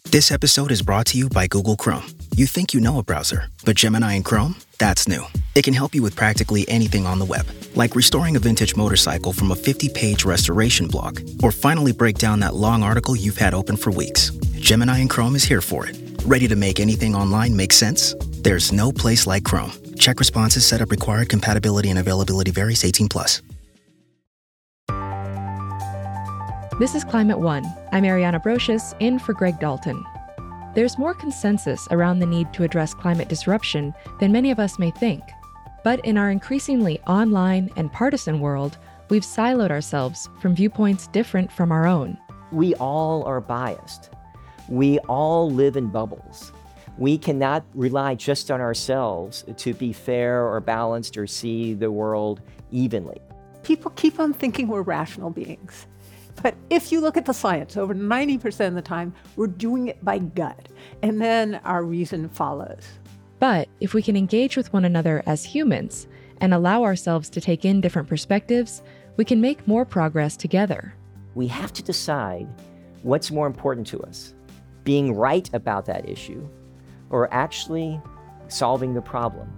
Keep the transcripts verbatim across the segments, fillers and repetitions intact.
This episode is brought to you by Google Chrome. You think you know a browser, but Gemini and Chrome? That's new. It can help you with practically anything on the web, like restoring a vintage motorcycle from a fifty-page restoration blog, or finally break down that long article you've had open for weeks. Gemini and Chrome is here for it. Ready to make anything online make sense? There's no place like Chrome. Check responses, setup required, compatibility and availability varies, eighteen plus. This is Climate One. I'm Ariana Brocious, in for Greg Dalton. There's more consensus around the need to address climate disruption than many of us may think. But in our increasingly online and partisan world, we've siloed ourselves from viewpoints different from our own. We all are biased. We all live in bubbles. We cannot rely just on ourselves to be fair or balanced or see the world evenly. People keep on thinking we're rational beings. But if you look at the science, over ninety percent of the time, we're doing it by gut, and then our reason follows. But if we can engage with one another as humans and allow ourselves to take in different perspectives, we can make more progress together. We have to decide what's more important to us, being right about that issue, or actually solving the problem.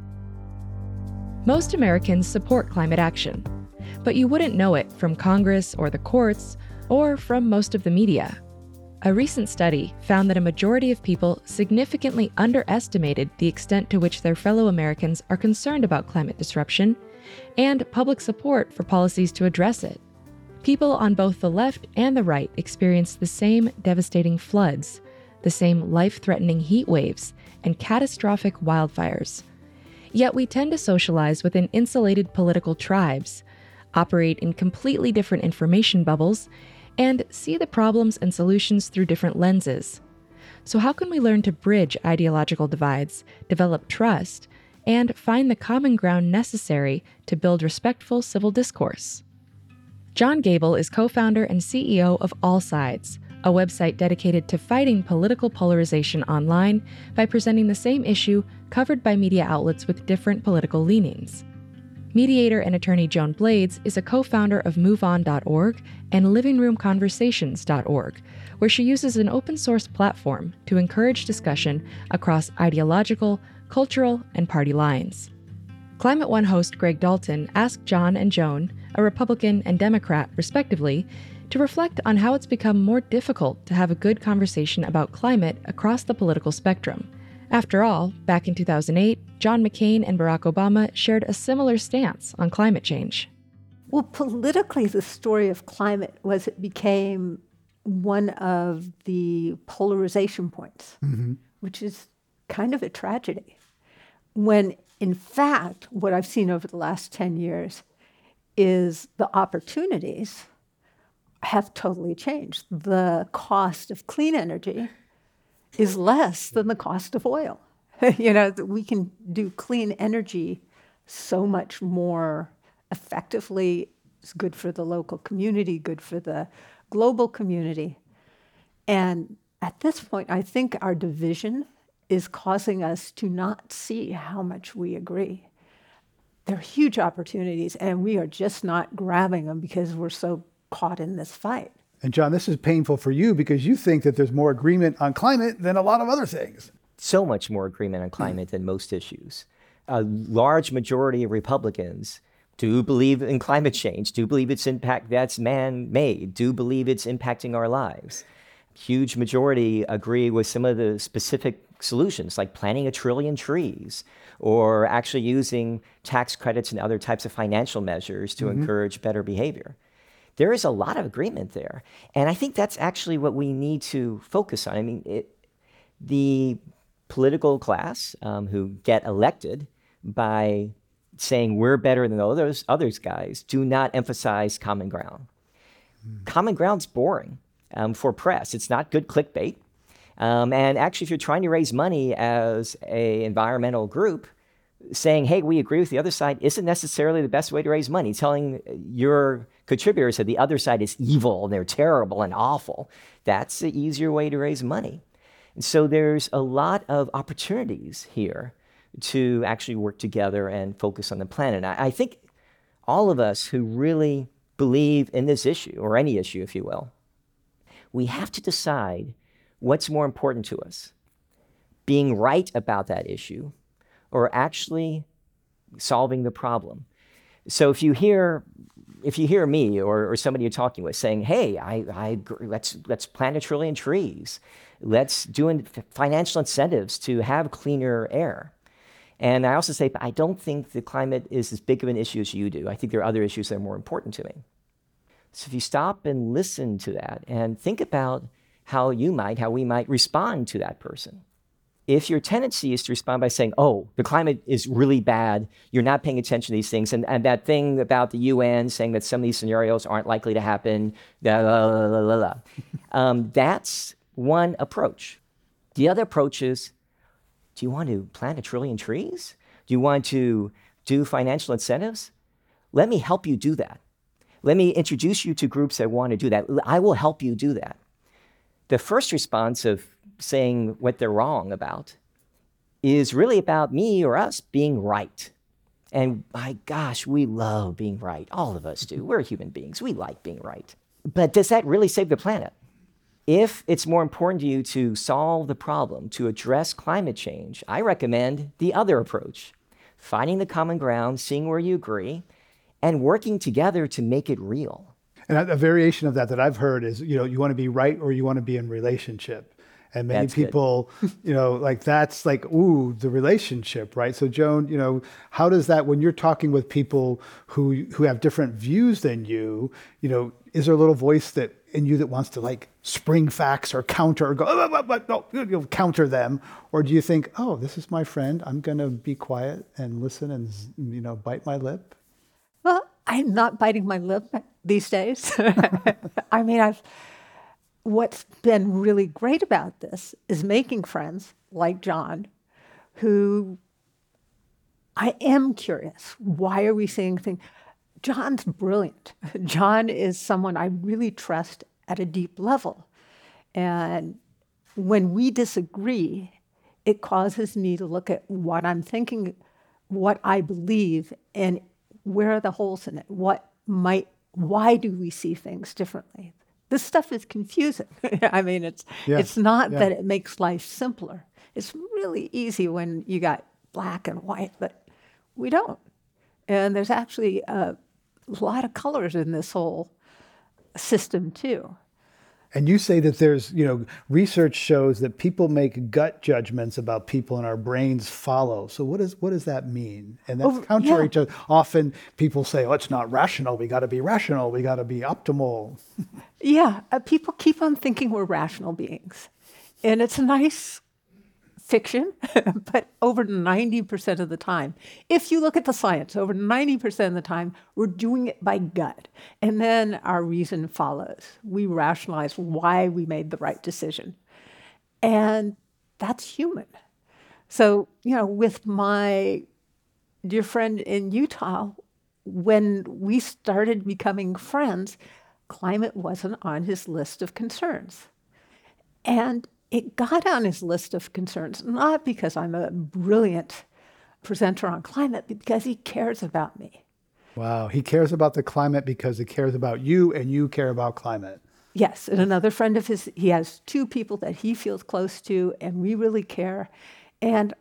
Most Americans support climate action, but you wouldn't know it from Congress or the courts or from most of the media. A recent study found that a majority of people significantly underestimated the extent to which their fellow Americans are concerned about climate disruption and public support for policies to address it. People on both the left and the right experience the same devastating floods, the same life-threatening heat waves, and catastrophic wildfires. Yet we tend to socialize within insulated political tribes, operate in completely different information bubbles, and see the problems and solutions through different lenses. So how can we learn to bridge ideological divides, develop trust, and find the common ground necessary to build respectful civil discourse? John Gable is co-founder and C E O of All Sides, a website dedicated to fighting political polarization online by presenting the same issue covered by media outlets with different political leanings. Mediator and attorney Joan Blades is a co-founder of move on dot org and living room conversations dot org, where she uses an open-source platform to encourage discussion across ideological, cultural, and party lines. Climate One host Greg Dalton asked John and Joan, a Republican and Democrat respectively, to reflect on how it's become more difficult to have a good conversation about climate across the political spectrum. After all, back in two thousand eight, John McCain and Barack Obama shared a similar stance on climate change. Well, politically, the story of climate was it became one of the polarization points, mm-hmm. which is kind of a tragedy. When, in fact, what I've seen over the last ten years is the opportunities have totally changed. The cost of clean energy is less than the cost of oil. You know, we can do clean energy so much more effectively. It's good for the local community, good for the global community. And at this point, I think our division is causing us to not see how much we agree. There are huge opportunities, and we are just not grabbing them because we're so caught in this fight. And John, this is painful for you because you think that there's more agreement on climate than a lot of other things. So much more agreement on climate than most issues. A large majority of Republicans do believe in climate change, do believe its impact that's man-made, do believe it's impacting our lives. Huge majority agree with some of the specific solutions, like planting a trillion trees, or actually using tax credits and other types of financial measures to mm-hmm. encourage better behavior. There is a lot of agreement there. And I think that's actually what we need to focus on. I mean, it, the political class um, who get elected by saying we're better than those others guys do not emphasize common ground. Mm. Common ground's boring um, for press. It's not good clickbait. Um, and actually, if you're trying to raise money as an environmental group, saying, hey, we agree with the other side isn't necessarily the best way to raise money. Telling your contributors that the other side is evil and they're terrible and awful, that's the easier way to raise money. And so there's a lot of opportunities here to actually work together and focus on the planet. I, I think all of us who really believe in this issue, or any issue, if you will, we have to decide what's more important to us? Being right about that issue or actually solving the problem? So if you hear if you hear me or, or somebody you're talking with saying, hey, I, I agree, let's let's plant a trillion trees, let's do in financial incentives to have cleaner air. And I also say, I don't think the climate is as big of an issue as you do. I think there are other issues that are more important to me. So if you stop and listen to that and think about how you might, how we might respond to that person. If your tendency is to respond by saying, oh, the climate is really bad, you're not paying attention to these things, and, and that thing about the U N saying that some of these scenarios aren't likely to happen, blah, blah, blah, blah, blah. Um, that's one approach. The other approach is, do you want to plant a trillion trees? Do you want to do financial incentives? Let me help you do that. Let me introduce you to groups that want to do that. I will help you do that. The first response of saying what they're wrong about is really about me or us being right. And my gosh, we love being right. All of us do. We're human beings. We like being right. But does that really save the planet? If it's more important to you to solve the problem, to address climate change, I recommend the other approach, finding the common ground, seeing where you agree, and working together to make it real. And a, a variation of that that I've heard is, you know, you want to be right or you want to be in relationship. And many That's people, you know, like that's like, ooh, the relationship, right? So Joan, you know, how does that, when you're talking with people who who have different views than you, you know, is there a little voice that in you that wants to like spring facts or counter or go, oh, but, but, no, you know, counter them? Or do you think, oh, this is my friend, I'm going to be quiet and listen and, you know, bite my lip? Well, I'm not biting my lip these days. I mean, I've, what's been really great about this is making friends like John, who I am curious. Why are we seeing things? John's brilliant. John is someone I really trust at a deep level. And when we disagree, it causes me to look at what I'm thinking, what I believe, and where are the holes in it? What might, why do we see things differently? This stuff is confusing. I mean, it's yeah. it's not yeah. that it makes life simpler. It's really easy when you got black and white, but we don't. And there's actually a lot of colors in this whole system too. And you say that there's, you know, research shows that people make gut judgments about people and our brains follow. So what does what does that mean? And that's Oh, contrary yeah. to often people say, oh, it's not rational. We got to be rational. We got to be optimal. Yeah, uh, people keep on thinking we're rational beings. And it's a nice fiction, but over ninety percent of the time, if you look at the science, over ninety percent of the time, we're doing it by gut. And then our reason follows. We rationalize why we made the right decision. And that's human. So, you know, with my dear friend in Utah, when we started becoming friends, climate wasn't on his list of concerns. And it got on his list of concerns, not because I'm a brilliant presenter on climate, but because he cares about me. Wow. He cares about the climate because he cares about you and you care about climate. Yes. And another friend of his, he has two people that he feels close to, and we really care. And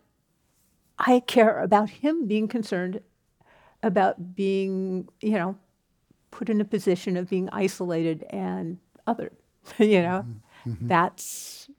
I care about him being concerned about being, you know, put in a position of being isolated and othered. you know, mm-hmm. that's,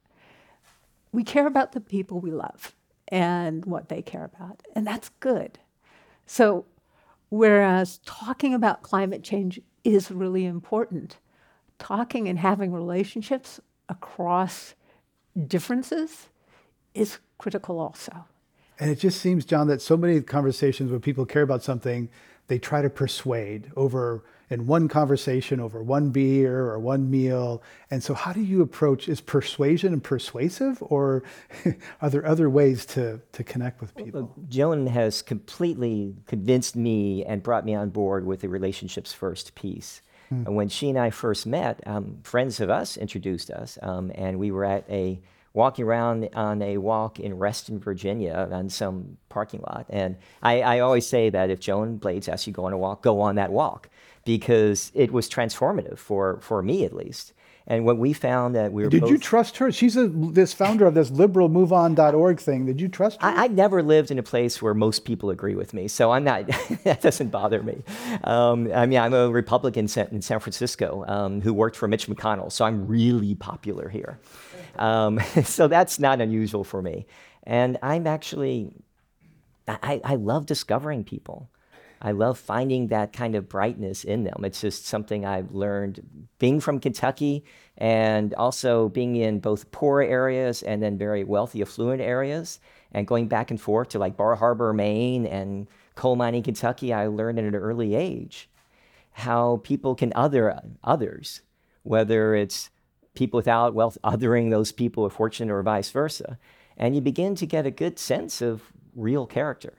we care about the people we love and what they care about, and that's good. So whereas talking about climate change is really important, talking and having relationships across differences is critical also. And it just seems, John, that so many conversations where people care about something, they try to persuade over in one conversation, over one beer or one meal. And so how do you approach, is persuasion and persuasive, or are there other ways to, to connect with people? Well, Joan has completely convinced me and brought me on board with the relationships first piece. Hmm. And when she and I first met, um, friends of us introduced us, um, and we were at a walking around on a walk in Reston, Virginia, on some parking lot. And I, I always say that if Joan Blades asks you to go on a walk, go on that walk, because it was transformative for, for me at least. And what we found that we were Did both, you trust her? She's a, this founder of this liberal move on dot org thing. Did you trust her? I, I never lived in a place where most people agree with me, so I'm not, that doesn't bother me. Um, I mean, I'm a Republican in San Francisco um, who worked for Mitch McConnell, so I'm really popular here. Um, so that's not unusual for me. And I'm actually, I, I love discovering people. I love finding that kind of brightness in them. It's just something I've learned being from Kentucky and also being in both poor areas and then very wealthy, affluent areas, and going back and forth to like Bar Harbor, Maine and coal mining Kentucky. I learned at an early age how people can other others, whether it's people without wealth othering those people with fortune or vice versa. And you begin to get a good sense of real character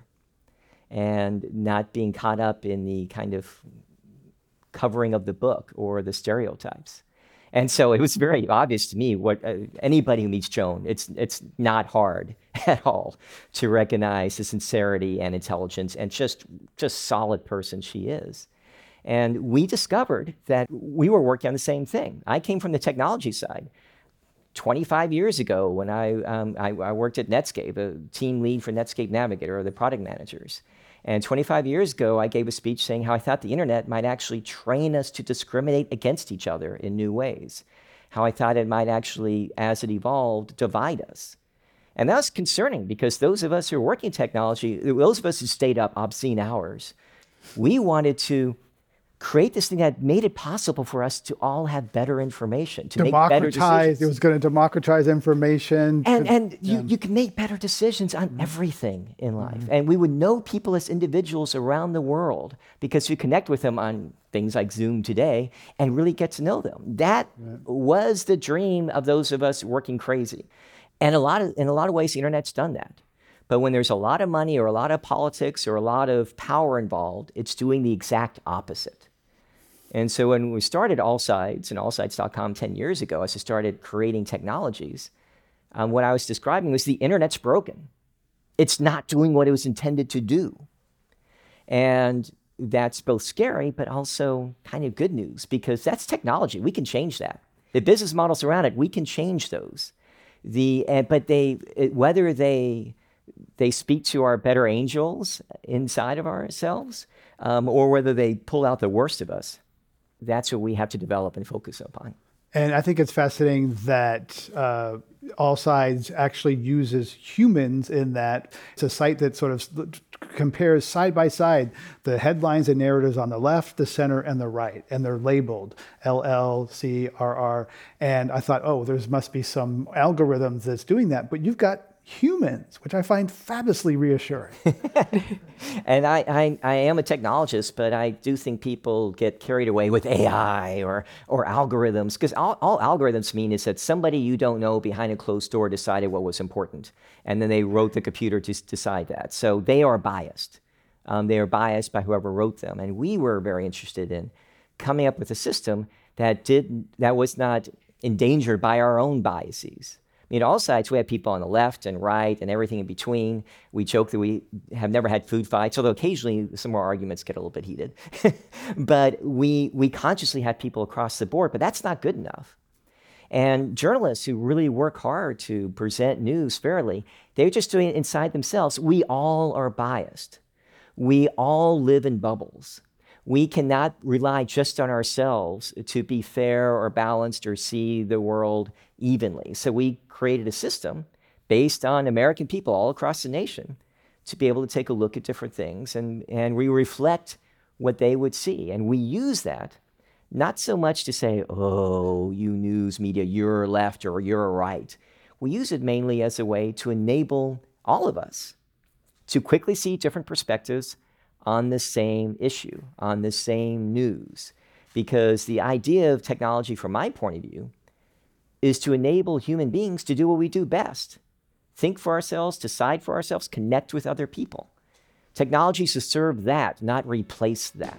and not being caught up in the kind of covering of the book or the stereotypes. And so it was very obvious to me, what uh, anybody who meets Joan, it's it's not hard at all to recognize the sincerity and intelligence and just just solid person she is. And we discovered that we were working on the same thing. I came from the technology side. twenty-five years ago, when I, um, I, I worked at Netscape, a team lead for Netscape Navigator, or the product managers. And twenty-five years ago, I gave a speech saying how I thought the internet might actually train us to discriminate against each other in new ways. How I thought it might actually, as it evolved, divide us. And that was concerning because those of us who are working in technology, those of us who stayed up obscene hours, we wanted to create this thing that made it possible for us to all have better information, to make better decisions. It was going to democratize information. And, to, and yeah. you, you can make better decisions on mm-hmm. everything in life. Mm-hmm. And we would know people as individuals around the world because we connect with them on things like Zoom today and really get to know them. That right. was the dream of those of us working crazy. And a lot of, in a lot of ways, the internet's done that. But when there's a lot of money or a lot of politics or a lot of power involved, it's doing the exact opposite. And so when we started AllSides and allsides dot com ten years ago, as I started creating technologies, um, what I was describing was the internet's broken. It's not doing what it was intended to do. And that's both scary, but also kind of good news because that's technology. We can change that. The business models around it, we can change those. The uh, but they it, whether they they speak to our better angels inside of ourselves, um, or whether they pull out the worst of us. That's what we have to develop and focus upon. And I think it's fascinating that uh, AllSides actually uses humans in that. It's a site that sort of compares side by side the headlines and narratives on the left, the center, and the right. And they're labeled L L, C, R R. And I thought, oh, there must be some algorithm that's doing that. But you've got humans, which I find fabulously reassuring. And I, I, I am a technologist, but I do think people get carried away with A I or, or algorithms, because all, all algorithms mean is that somebody you don't know behind a closed door decided what was important, and then they wrote the computer to decide that. So they are biased. Um, they are biased by whoever wrote them. And we were very interested in coming up with a system that did that was not endangered by our own biases. I mean, all sides, we have people on the left and right and everything in between. We joke that we have never had food fights, although occasionally some of our arguments get a little bit heated. But we we consciously have people across the board, but that's not good enough. And journalists who really work hard to present news fairly, they're just doing it inside themselves. We all are biased. We all live in bubbles. We cannot rely just on ourselves to be fair or balanced or see the world evenly. So we created a system based on American people all across the nation to be able to take a look at different things, and, and we reflect what they would see. And we use that not so much to say, oh, you news media, you're left or you're right. We use it mainly as a way to enable all of us to quickly see different perspectives on the same issue, on the same news. Because the idea of technology, from my point of view, is to enable human beings to do what we do best. Think for ourselves, decide for ourselves, connect with other people. Technology is to serve that, not replace that.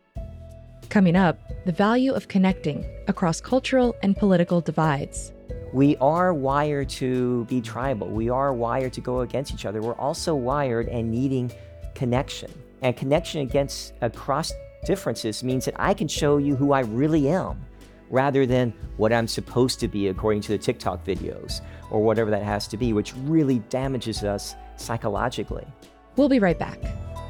Coming up, the value of connecting across cultural and political divides. We are wired to be tribal. We are wired to go against each other. We're also wired and needing connection. And connection against across differences means that I can show you who I really am, rather than what I'm supposed to be according to the TikTok videos or whatever that has to be, which really damages us psychologically. We'll be right back.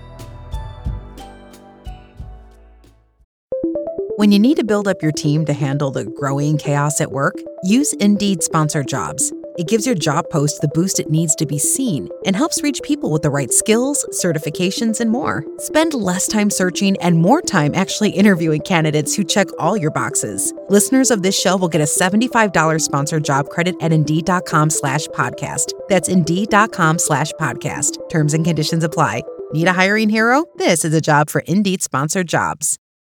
When you need to build up your team to handle the growing chaos at work, use Indeed Sponsored Jobs. It gives your job post the boost it needs to be seen and helps reach people with the right skills, certifications, and more. Spend less time searching and more time actually interviewing candidates who check all your boxes. Listeners of this show will get a seventy-five dollars sponsored job credit at Indeed.com slash podcast. That's Indeed.com slash podcast. Terms and conditions apply. Need a hiring hero? This is a job for Indeed Sponsored Jobs.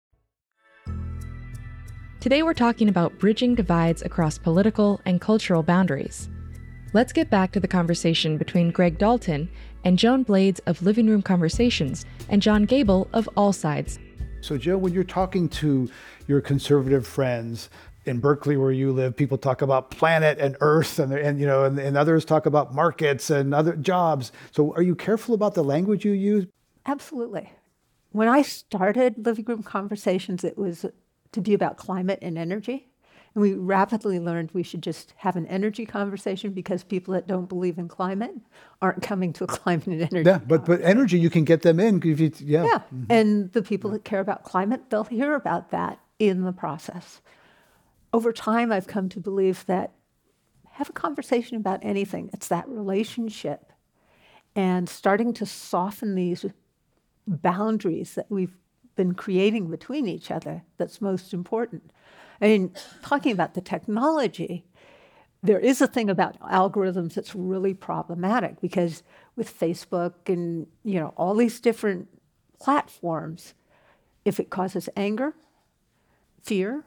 Today we're talking about bridging divides across political and cultural boundaries. Let's get back to the conversation between Greg Dalton and Joan Blades of Living Room Conversations and John Gable of All Sides. So, Joe, when you're talking to your conservative friends in Berkeley, where you live, people talk about planet and Earth, and and you know, and, and others talk about markets and other jobs. So, are you careful about the language you use? Absolutely. When I started Living Room Conversations, it was to be about climate and energy. And we rapidly learned we should just have an energy conversation because people that don't believe in climate aren't coming to a climate and energy. Yeah, but but energy, you can get them in. If you, yeah. Yeah, mm-hmm. And the people that care about climate, they'll hear about that in the process. Over time, I've come to believe that have a conversation about anything. It's that relationship and starting to soften these boundaries that we've been creating between each other that's most important. I mean, talking about the technology, there is a thing about algorithms that's really problematic because with Facebook and, you know, all these different platforms, if it causes anger, fear,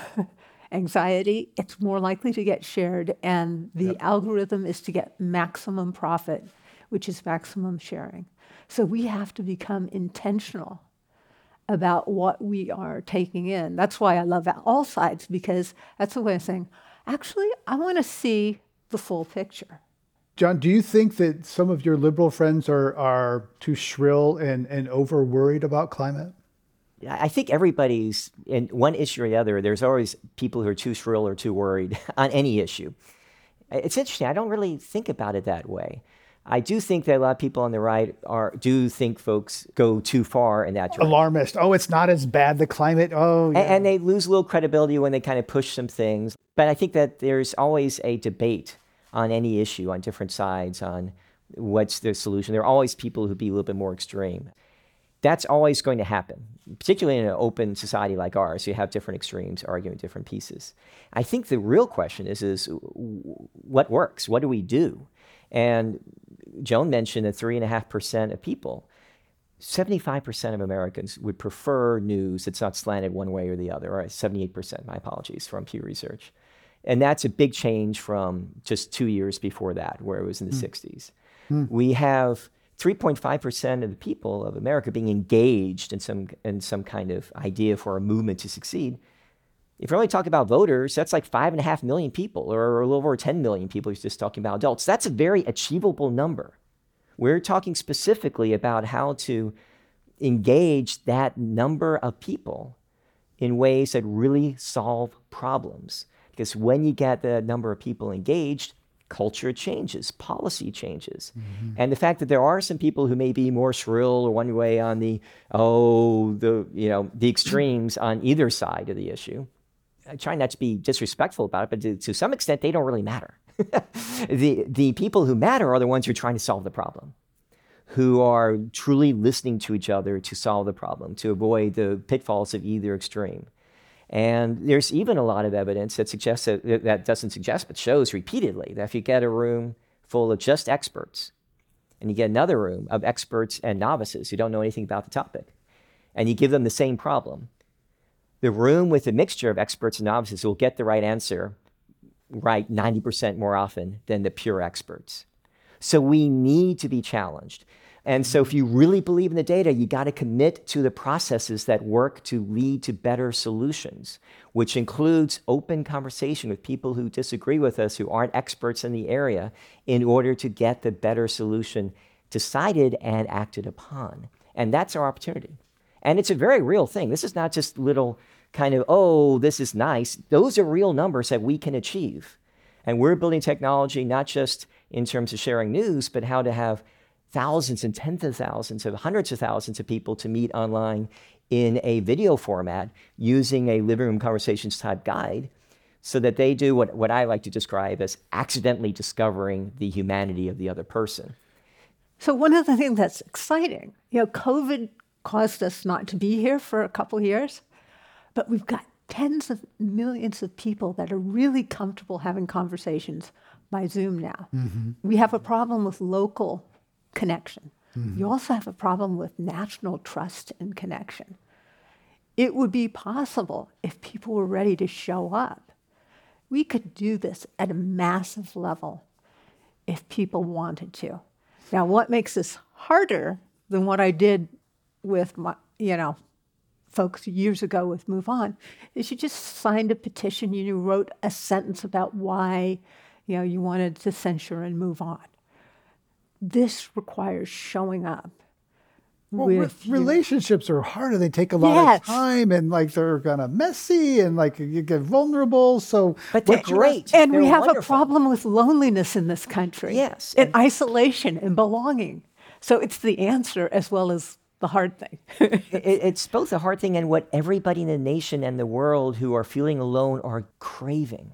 anxiety, it's more likely to get shared, and the yep. algorithm is to get maximum profit, which is maximum sharing. So we have to become intentional about what we are taking in. That's why I love All Sides, because that's a way of saying, actually, I want to see the full picture. John, do you think that some of your liberal friends are, are too shrill and, and over worried about climate? I think everybody's, in one issue or the other, there's always people who are too shrill or too worried on any issue. It's interesting. I don't really think about it that way. I do think that a lot of people on the right are do think folks go too far in that direction. Alarmist. Oh, it's not as bad, the climate. Oh, yeah. And, and they lose a little credibility when they kind of push some things. But I think that there's always a debate on any issue, on different sides, on what's the solution. There are always people who be a little bit more extreme. That's always going to happen, particularly in an open society like ours. You have different extremes arguing different pieces. I think the real question is, is what works? What do we do? And Joan mentioned that three point five percent of people, seventy-five percent of Americans would prefer news that's not slanted one way or the other, or seventy-eight percent, my apologies, from Pew Research. And that's a big change from just two years before that, where it was in the mm. sixties. Mm. We have three point five percent of the people of America being engaged in some, in some kind of idea for a movement to succeed. If you're only talking about voters, that's like five and a half million people, or a little over ten million people. He's just talking about adults. That's a very achievable number. We're talking specifically about how to engage that number of people in ways that really solve problems. Because when you get the number of people engaged, culture changes, policy changes. Mm-hmm. And the fact that there are some people who may be more shrill or one way on the, oh, the, you know, the extremes on either side of the issue. I try not to be disrespectful about it, but to, to some extent, they don't really matter. the the people who matter are the ones who are trying to solve the problem, who are truly listening to each other to solve the problem, to avoid the pitfalls of either extreme. And there's even a lot of evidence that suggests that, that doesn't suggest, but shows repeatedly that if you get a room full of just experts, and you get another room of experts and novices who don't know anything about the topic, and you give them the same problem, the room with a mixture of experts and novices will get the right answer right ninety percent more often than the pure experts. So we need to be challenged. And so if you really believe in the data, you got to commit to the processes that work to lead to better solutions, which includes open conversation with people who disagree with us, who aren't experts in the area, in order to get the better solution decided and acted upon. And that's our opportunity. And it's a very real thing. This is not just little kind of, oh, this is nice. Those are real numbers that we can achieve. And we're building technology not just in terms of sharing news, but how to have thousands and tens of thousands of hundreds of thousands of people to meet online in a video format using a living room conversations type guide so that they do what, what I like to describe as accidentally discovering the humanity of the other person. So one of the things that's exciting, you know, COVID caused us not to be here for a couple of years, but we've got tens of millions of people that are really comfortable having conversations by Zoom now. Mm-hmm. We have a problem with local connection. Mm-hmm. You also have a problem with national trust and connection. It would be possible if people were ready to show up. We could do this at a massive level if people wanted to. Now, what makes this harder than what I did with my, you know, folks years ago with Move On is you just signed a petition, you wrote a sentence about why, you know, you wanted to censure and move on. This requires showing up. Well, with re- relationships are harder. They take a lot Yes. of time, and like they're kind of messy, and like you get vulnerable. So, But they're what you- great. And we They're have wonderful. a problem with loneliness in this country. Yes. And isolation and belonging. So it's the answer as well as the hard thing. It, it's both a hard thing and what everybody in the nation and the world who are feeling alone are craving.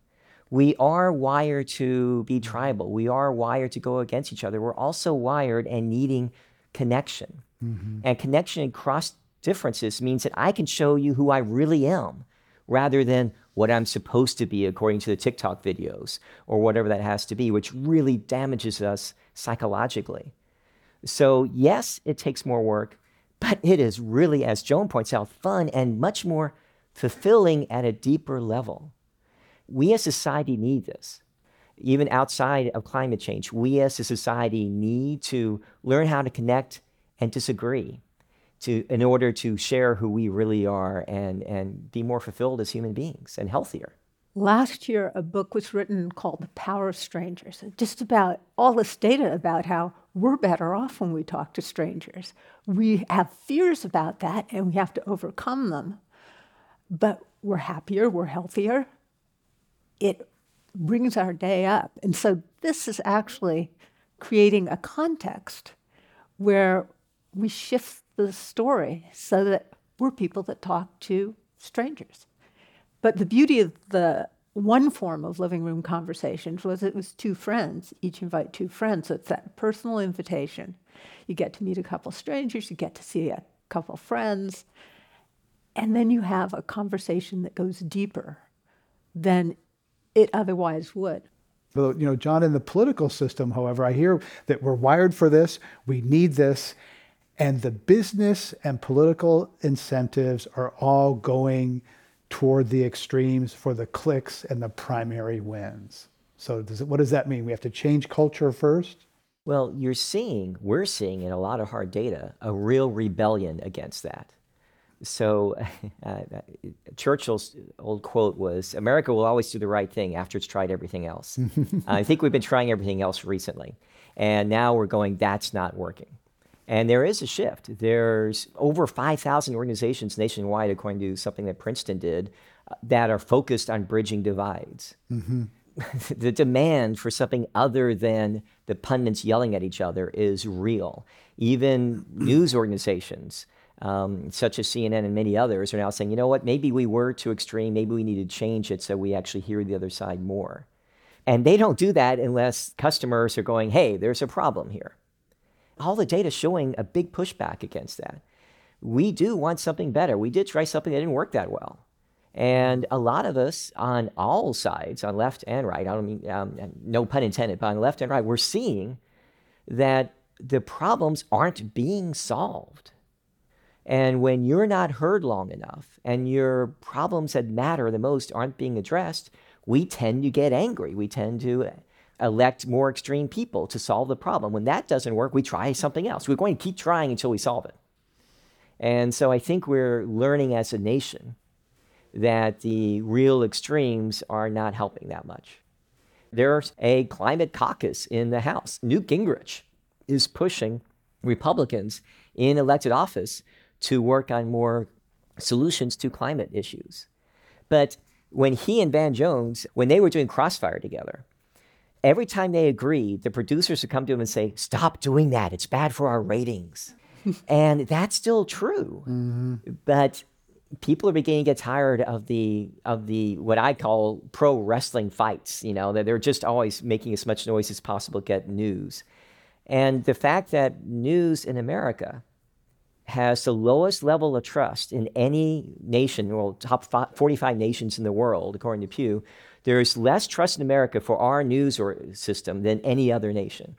We are wired to be tribal. We are wired to go against each other. We're also wired and needing connection. Mm-hmm. And connection across differences means that I can show you who I really am rather than what I'm supposed to be according to the TikTok videos or whatever that has to be, which really damages us psychologically. So yes, it takes more work, but it is really, as Joan points out, fun and much more fulfilling at a deeper level. We as society need this. Even outside of climate change, we as a society need to learn how to connect and disagree to, in order to share who we really are and, and be more fulfilled as human beings and healthier. Last year, a book was written called The Power of Strangers, just about all this data about how we're better off when we talk to strangers. We have fears about that, and we have to overcome them. But we're happier, we're healthier. It brings our day up. And so this is actually creating a context where we shift the story so that we're people that talk to strangers. But the beauty of the one form of living room conversations was it was two friends, each invite two friends. So it's that personal invitation. You get to meet a couple strangers, you get to see a couple friends, and then you have a conversation that goes deeper than it otherwise would. But, you know, John, in the political system, however, I hear that we're wired for this, we need this, and the business and political incentives are all going toward the extremes for the clicks and the primary wins. So does it, what does that mean? We have to change culture first? Well, you're seeing, we're seeing in a lot of hard data, a real rebellion against that. So uh, Churchill's old quote was, America will always do the right thing after it's tried everything else. I think we've been trying everything else recently. And now we're going, that's not working. And there is a shift. There's over five thousand organizations nationwide, according to something that Princeton did, uh, that are focused on bridging divides. Mm-hmm. The demand for something other than the pundits yelling at each other is real. Even news organizations, um, such as C N N and many others, are now saying, you know what, maybe we were too extreme, maybe we need to change it so we actually hear the other side more. And they don't do that unless customers are going, hey, there's a problem here. All the data showing a big pushback against that. We do want something better. We did try something that didn't work that well. And a lot of us on all sides, on left and right, I don't mean, um, no pun intended, but on left and right, we're seeing that the problems aren't being solved. And when you're not heard long enough and your problems that matter the most aren't being addressed, we tend to get angry. We tend to elect more extreme people to solve the problem. When that doesn't work, we try something else. We're going to keep trying until we solve it. And so I think we're learning as a nation that the real extremes are not helping that much. There's a climate caucus in the House. Newt Gingrich is pushing Republicans in elected office to work on more solutions to climate issues. But when he and Van Jones, when they were doing Crossfire together, every time they agreed, the producers would come to him and say, stop doing that. It's bad for our ratings. And that's still true. Mm-hmm. But people are beginning to get tired of the, of the what I call pro wrestling fights, you know, that they're just always making as much noise as possible to get news. And the fact that news in America has the lowest level of trust in any nation, well, top forty-five nations in the world, according to Pew, there's less trust in America for our news or system than any other nation.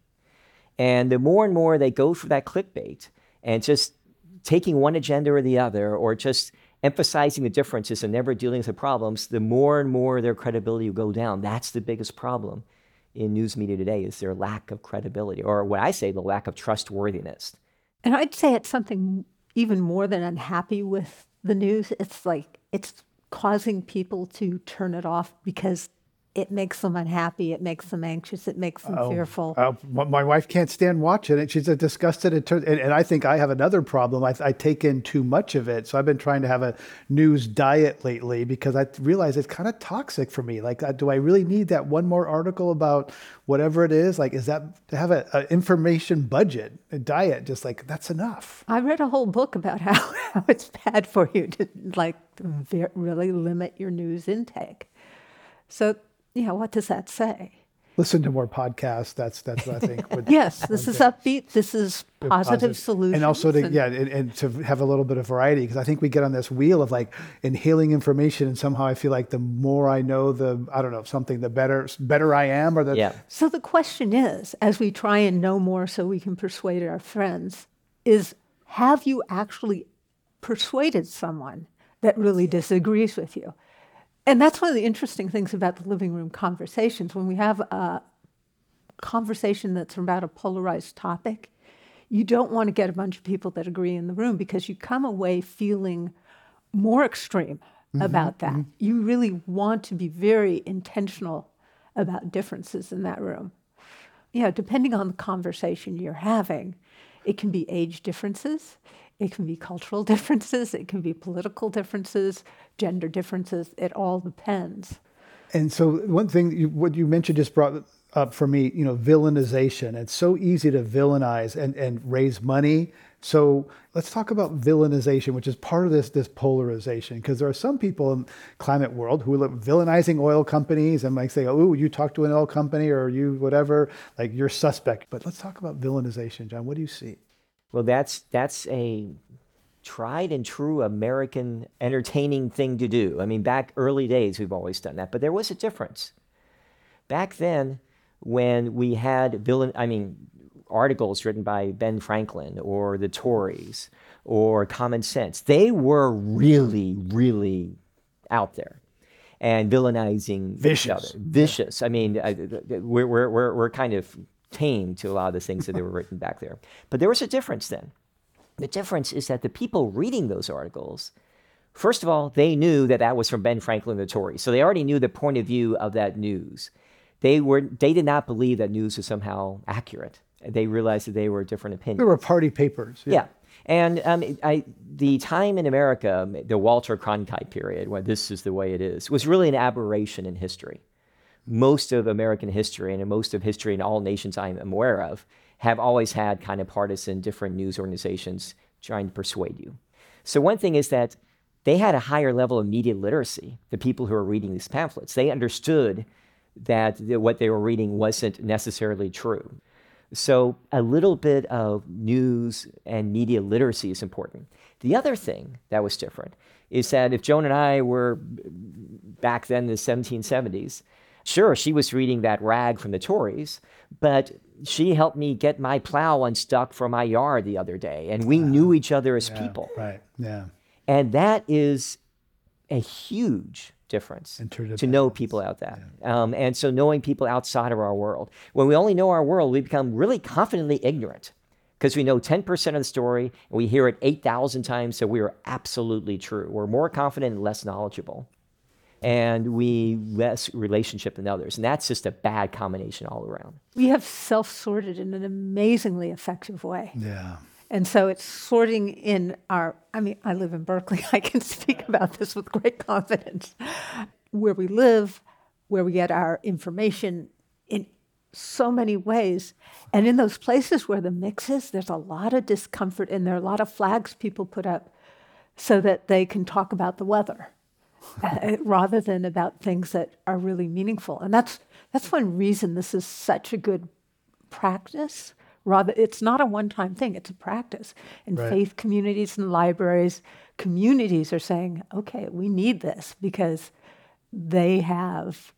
And the more and more they go for that clickbait and just taking one agenda or the other, or just emphasizing the differences and never dealing with the problems, the more and more their credibility will go down. That's the biggest problem in news media today, is their lack of credibility, or what I say, the lack of trustworthiness. And I'd say it's something even more than unhappy with the news. It's like it's causing people to turn it off because it makes them unhappy, it makes them anxious, it makes them oh, fearful. Uh, my wife can't stand watching it. She's disgusted. It turns, and, and I think I have another problem. I, I take in too much of it. So I've been trying to have a news diet lately because I realize it's kind of toxic for me. Like, do I really need that one more article about whatever it is? Like, is that to have an information budget, a diet? Just like, that's enough. I read a whole book about how, how it's bad for you to like ve- really limit your news intake. So, yeah, what does that say? Listen to more podcasts. That's that's what I think. Would, yes, this is upbeat. This is positive, positive. solutions. And also to, and, yeah, and, and to have a little bit of variety, because I think we get on this wheel of like inhaling information, and somehow I feel like the more I know, the, I don't know, something, the better better I am. Or the yeah. So the question is, as we try and know more so we can persuade our friends, is have you actually persuaded someone that really disagrees with you? And that's one of the interesting things about the living room conversations. When we have a conversation that's about a polarized topic, you don't want to get a bunch of people that agree in the room because you come away feeling more extreme mm-hmm, about that. Mm-hmm. You really want to be very intentional about differences in that room. Yeah, depending on the conversation you're having, it can be age differences. It can be cultural differences, it can be political differences, gender differences, it all depends. And so one thing, you, what you mentioned just brought up for me, you know, villainization. It's so easy to villainize and, and raise money. So let's talk about villainization, which is part of this, this polarization, because there are some people in climate world who are villainizing oil companies and like say, oh, you talk to an oil company or you whatever, like you're suspect. But let's talk about villainization, John. What do you see? Well, that's that's a tried and true American entertaining thing to do. I mean, back early days, we've always done that, but there was a difference. Back then, when we had villain, I mean, articles written by Ben Franklin or the Tories or Common Sense, they were really, really out there and villainizing vicious. each other. Vicious. I mean, I, we're we're we're we're kind of tame to a lot of the things that they were written back there. But there was a difference then. The difference is that the people reading those articles, first of all, they knew that that was from Ben Franklin and the Tories. So they already knew the point of view of that news. They were they did not believe that news was somehow accurate. They realized that they were different opinions. They were party papers. Yeah. yeah. And um, I, the time in America, the Walter Cronkite period, when this is the way it is, was really an aberration in history. Most of American history and most of history in all nations I'm aware of have always had kind of partisan different news organizations trying to persuade you. So one thing is that they had a higher level of media literacy, the people who were reading these pamphlets. They understood that the, what they were reading wasn't necessarily true. So a little bit of news and media literacy is important. The other thing that was different is that if Joan and I were back then in the seventeen seventies, sure, she was reading that rag from the Tories, but she helped me get my plow unstuck from my yard the other day, and we knew each other as yeah, people. Right, yeah. And that is a huge difference to know people out there. Yeah. Um, and so knowing people outside of our world. When we only know our world, we become really confidently ignorant because we know ten percent of the story, and we hear it eight thousand times, so we are absolutely true. We're more confident and less knowledgeable. And we less relationship than others. And that's just a bad combination all around. We have self-sorted in an amazingly effective way. Yeah. And so it's sorting in our, I mean, I live in Berkeley. I can speak about this with great confidence. Where we live, where we get our information in so many ways. And in those places where the mix is, there's a lot of discomfort and there are a lot of flags people put up so that they can talk about the weather uh, rather than about things that are really meaningful. And that's that's one reason this is such a good practice. Rather, it's not a one-time thing, it's a practice. In Right. faith communities and libraries, communities are saying, okay, we need this because they have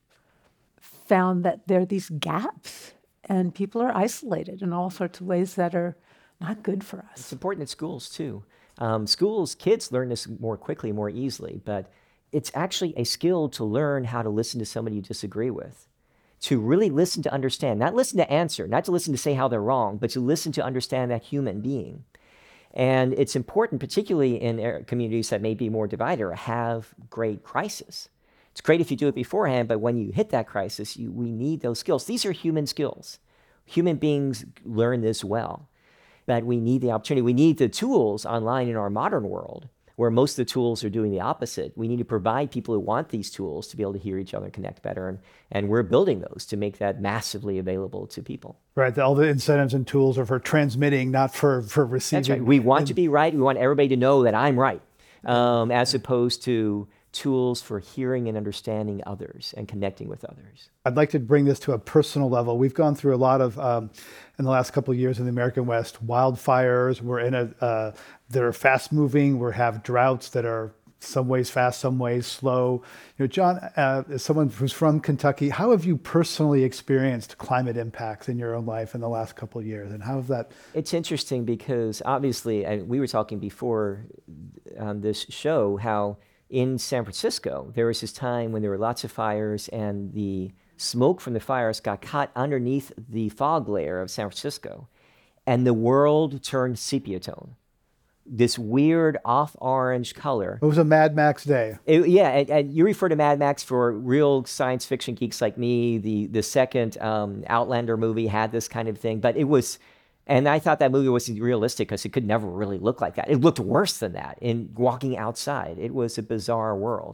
found that there are these gaps and people are isolated in all sorts of ways that are not good for us. It's important in schools too. Um, schools, kids learn this more quickly, more easily, but it's actually a skill to learn how to listen to somebody you disagree with, to really listen to understand, not listen to answer, not to listen to say how they're wrong, but to listen to understand that human being. And it's important, particularly in er- communities that may be more divided or have great crisis. It's great if you do it beforehand, but when you hit that crisis, you, we need those skills. These are human skills. Human beings learn this well, but we need the opportunity. We need the tools online in our modern world, where most of the tools are doing the opposite. We need to provide people who want these tools to be able to hear each other and connect better, and, and we're building those to make that massively available to people. Right. All the incentives and tools are for transmitting, not for, for receiving. That's right. We want to be right. We want everybody to know that I'm right, um, as opposed to tools for hearing and understanding others and connecting with others. I'd like to bring this to a personal level. We've gone through a lot of, um, in the last couple of years in the American West, wildfires. We're in a, uh, they're fast moving. We have droughts that are some ways fast, some ways slow. You know, John, uh, as someone who's from Kentucky, how have you personally experienced climate impacts in your own life in the last couple of years? And how have that? It's interesting because obviously, and we were talking before on this show, how in San Francisco, there was this time when there were lots of fires and the smoke from the fires got caught underneath the fog layer of San Francisco, and the world turned sepia tone. This weird off-orange color. It was a Mad Max day. It, yeah, and, and you refer to Mad Max for real science fiction geeks like me. The the second um, Outlander movie had this kind of thing, but it was, and I thought that movie wasn't realistic because it could never really look like that. It looked worse than that in walking outside. It was a bizarre world.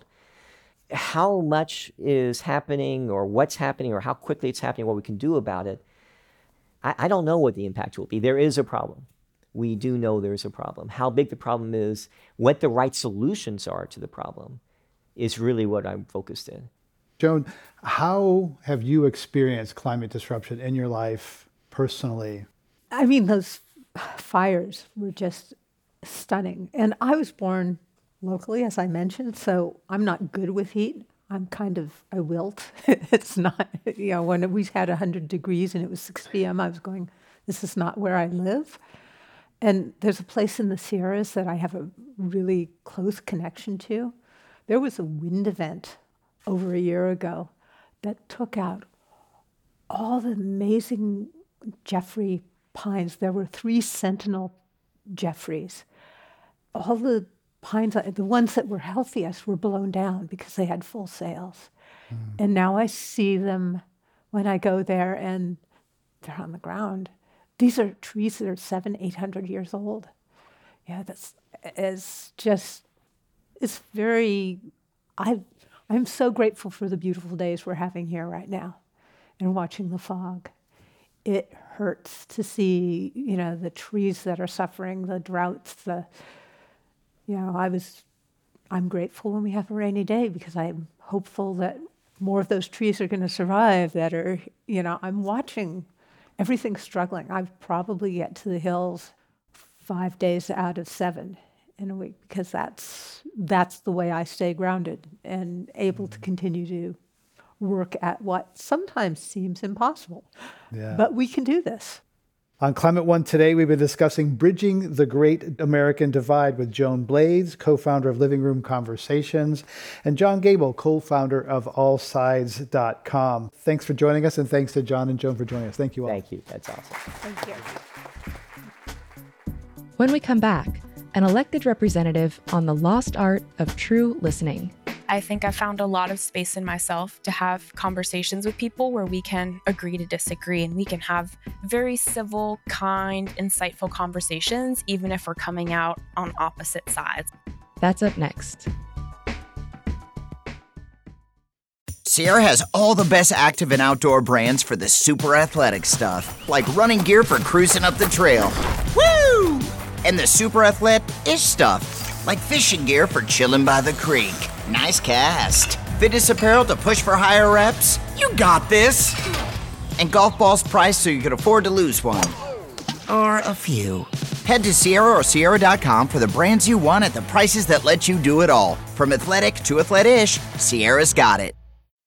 How much is happening or what's happening or how quickly it's happening, what we can do about it, I, I don't know what the impact will be. There is a problem. We do know there's a problem. How big the problem is, what the right solutions are to the problem is really what I'm focused in. Joan, how have you experienced climate disruption in your life personally? I mean, those fires were just stunning. And I was born locally, as I mentioned, so I'm not good with heat. I'm kind of a wilt. It's not, you know, when we had one hundred degrees and it was six p.m., I was going, this is not where I live. And there's a place in the Sierras that I have a really close connection to. There was a wind event over a year ago that took out all the amazing Jeffrey pines. There were three sentinel Jeffreys. All the pines, the ones that were healthiest, were blown down because they had full sails. Mm. And now I see them when I go there and they're on the ground. These are trees that are seven, eight hundred years old. Yeah, that's it's just it's very. I I'm so grateful for the beautiful days we're having here right now, and watching the fog. It hurts to see, you know, the trees that are suffering, the droughts. The you know, I was. I'm grateful when we have a rainy day because I'm hopeful that more of those trees are going to survive. That are, you know, I'm watching. Everything's struggling. I've probably get to the hills five days out of seven in a week because that's that's the way I stay grounded and able to continue to work at what sometimes seems impossible. Yeah. But we can do this. On Climate One today, we've been discussing Bridging the Great American Divide with Joan Blades, co-founder of Living Room Conversations, and John Gable, co-founder of all sides dot com. Thanks for joining us, and thanks to John and Joan for joining us. Thank you all. Thank you. That's awesome. Thank you. When we come back, an elected representative on the lost art of true listening. I think I found a lot of space in myself to have conversations with people where we can agree to disagree and we can have very civil, kind, insightful conversations, even if we're coming out on opposite sides. That's up next. Sierra has all the best active and outdoor brands for the super athletic stuff, like running gear for cruising up the trail. Woo! And the super athlete-ish stuff, like fishing gear for chilling by the creek. Nice cast. Fitness apparel to push for higher reps. You got this. And golf balls priced so you can afford to lose one. Or a few. Head to Sierra or Sierra dot com for the brands you want at the prices that let you do it all. From athletic to athlete-ish, Sierra's got it.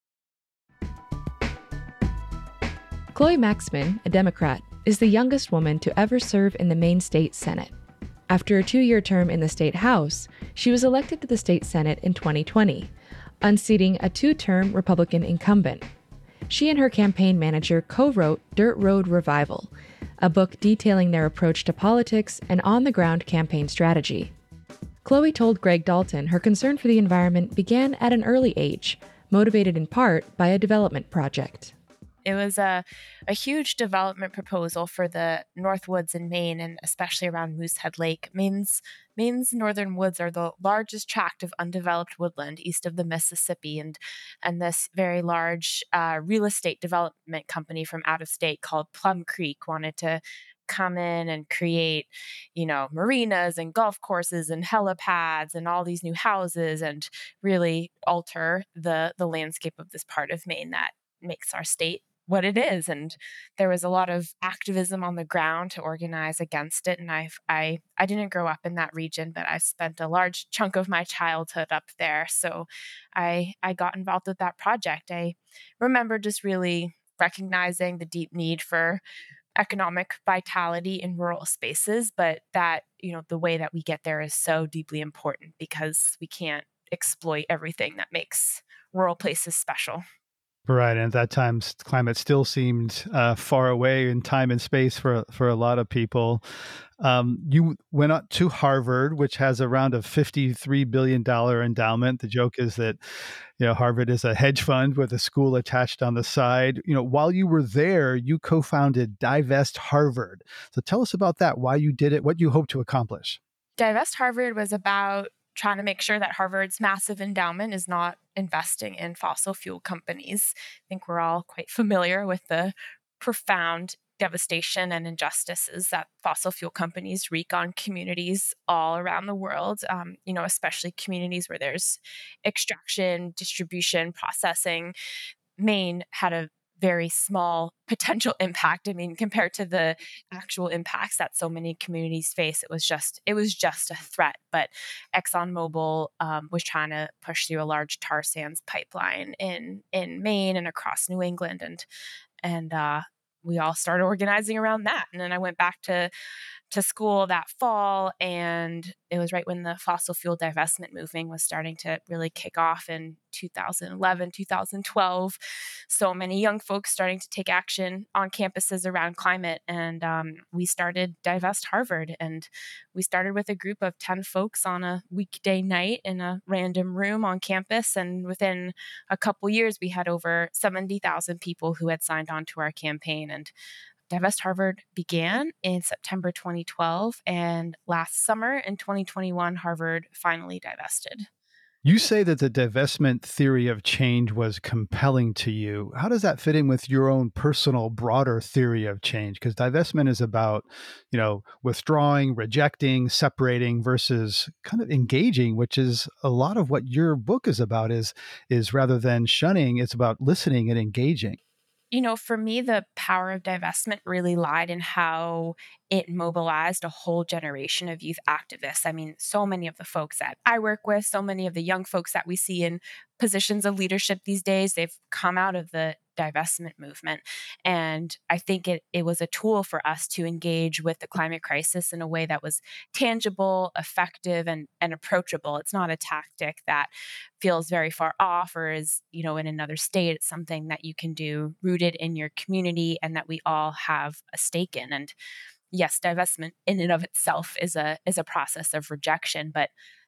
Chloe Maxman, a Democrat, is the youngest woman to ever serve in the Maine State Senate. After a two-year term in the state House, she was elected to the state Senate in twenty twenty, unseating a two-term Republican incumbent. She and her campaign manager co-wrote Dirt Road Revival, a book detailing their approach to politics and on-the-ground campaign strategy. Chloe told Greg Dalton her concern for the environment began at an early age, motivated in part by a development project. It was a, a huge development proposal for the North Woods in Maine, and especially around Moosehead Lake. Maine's, Maine's northern woods are the largest tract of undeveloped woodland east of the Mississippi, and, and this very large uh, real estate development company from out of state called Plum Creek wanted to come in and create, you know, marinas and golf courses and helipads and all these new houses and really alter the, the landscape of this part of Maine that makes our state what it is. And there was a lot of activism on the ground to organize against it. And I, I, I didn't grow up in that region, but I spent a large chunk of my childhood up there. So I, I got involved with that project. I remember just really recognizing the deep need for economic vitality in rural spaces, but that, you know, the way that we get there is so deeply important because we can't exploit everything that makes rural places special. Right, and at that time, climate still seemed uh, far away in time and space for for a lot of people. Um, you went up to Harvard, which has around a fifty-three billion dollars endowment. The joke is that, you know, Harvard is a hedge fund with a school attached on the side. You know, while you were there, you co-founded Divest Harvard. So tell us about that, why you did it, what you hope to accomplish. Divest Harvard was about trying to make sure that Harvard's massive endowment is not investing in fossil fuel companies. I think we're all quite familiar with the profound devastation and injustices that fossil fuel companies wreak on communities all around the world, um, you know, especially communities where there's extraction, distribution, processing. Maine had a very small potential impact. I mean, compared to the actual impacts that so many communities face, it was just it was just a threat. But ExxonMobil um, was trying to push through a large tar sands pipeline in in Maine and across New England, and and uh, we all started organizing around that. And then I went back to to school that fall, and it was right when the fossil fuel divestment movement was starting to really kick off in two thousand eleven, two thousand twelve. So many young folks starting to take action on campuses around climate. And um, we started Divest Harvard. And we started with a group of ten folks on a weekday night in a random room on campus. And within a couple years, we had over seventy thousand people who had signed on to our campaign. And Divest Harvard began in September twenty twelve, and last summer in twenty twenty-one, Harvard finally divested. You say that the divestment theory of change was compelling to you. How does that fit in with your own personal, broader theory of change? Because divestment is about, you know, withdrawing, rejecting, separating versus kind of engaging, which is a lot of what your book is about, is, is rather than shunning, it's about listening and engaging. You know, for me, the power of divestment really lied in how it mobilized a whole generation of youth activists. I mean, so many of the folks that I work with, so many of the young folks that we see in positions of leadership these days, they've come out of the divestment movement. And I think it, it was a tool for us to engage with the climate crisis in a way that was tangible, effective, and, and approachable. It's not a tactic that feels very far off or is, you know, in another state. It's something that you can do rooted in your community and that we all have a stake in. And yes, divestment in and of itself is a is a process of rejection, but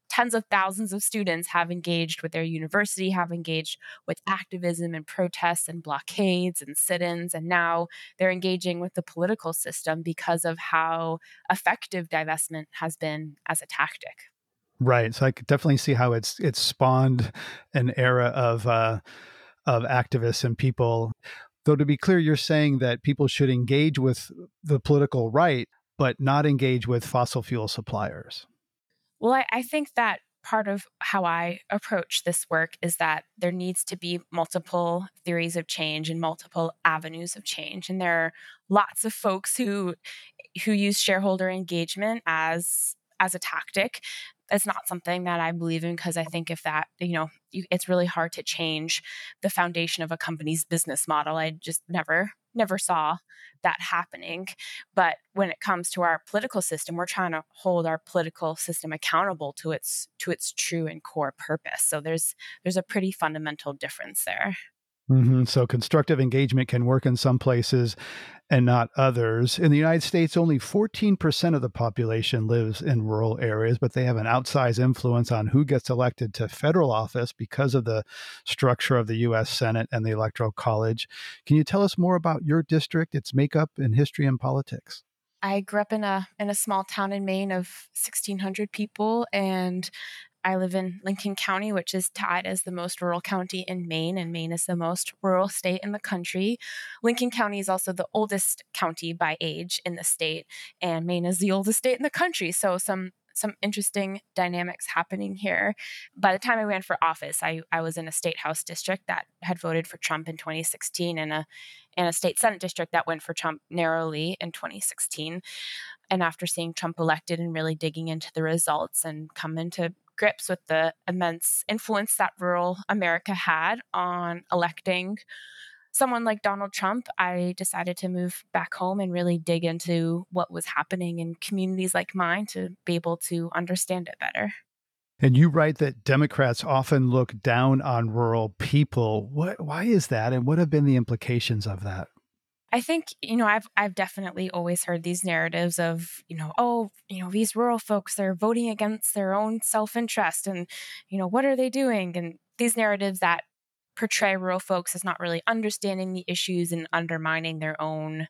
tens of thousands of students have engaged with their university, have engaged with activism and protests and blockades and sit-ins, and now they're engaging with the political system because of how effective divestment has been as a tactic. Right. So I could definitely see how it's it's spawned an era of uh, of activists and people. Though to be clear, you're saying that people should engage with the political right, but not engage with fossil fuel suppliers. Well, I, I think that part of how I approach this work is that there needs to be multiple theories of change and multiple avenues of change. And there are lots of folks who who use shareholder engagement as as a tactic. It's not something that I believe in, because I think if that, you know, you, it's really hard to change the foundation of a company's business model. I just never, never saw that happening. But when it comes to our political system, we're trying to hold our political system accountable to its to its true and core purpose. So there's there's a pretty fundamental difference there. Mm-hmm. So constructive engagement can work in some places and not others. In the United States, only fourteen percent of the population lives in rural areas, but they have an outsized influence on who gets elected to federal office because of the structure of the U S Senate and the Electoral College. Can you tell us more about your district, its makeup, and history and politics? I grew up in a in a small town in Maine of sixteen hundred people, and I live in Lincoln County, which is tied as the most rural county in Maine, and Maine is the most rural state in the country. Lincoln County is also the oldest county by age in the state, and Maine is the oldest state in the country. So some some interesting dynamics happening here. By the time I ran for office, I, I was in a state house district that had voted for Trump in twenty sixteen, and a and a state senate district that went for Trump narrowly in twenty sixteen. And after seeing Trump elected and really digging into the results and come into grips with the immense influence that rural America had on electing someone like Donald Trump, I decided to move back home and really dig into what was happening in communities like mine to be able to understand it better. And you write that Democrats often look down on rural people. What, why is that? And what have been the implications of that? I think, you know, I've I've definitely always heard these narratives of, you know, oh, you know, these rural folks, they're voting against their own self-interest, and, you know, what are they doing? And these narratives that portray rural folks as not really understanding the issues and undermining their own